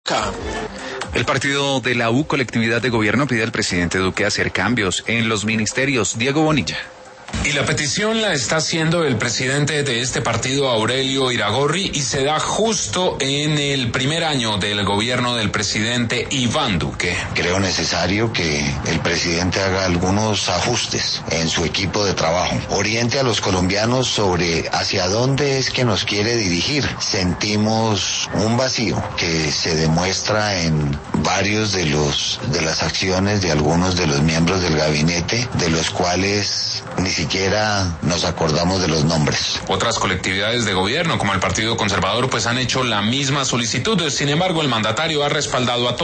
El partido de la U, Colectividad de Gobierno, pide al presidente Duque hacer cambios en los ministerios. Diego Bonilla. Y la petición la está haciendo el presidente de este partido, Aurelio Iragorri, y se da justo en el primer año del gobierno del presidente Iván Duque. Creo necesario que el presidente haga algunos ajustes en su equipo de trabajo, oriente a los colombianos sobre hacia dónde es que nos quiere dirigir. Sentimos un vacío que se demuestra en varios de las acciones de algunos de los miembros del gabinete, de los cuales ni siquiera nos acordamos de los nombres. Otras colectividades de gobierno, como el Partido Conservador, pues han hecho la misma solicitud. Sin embargo, el mandatario ha respaldado a todos.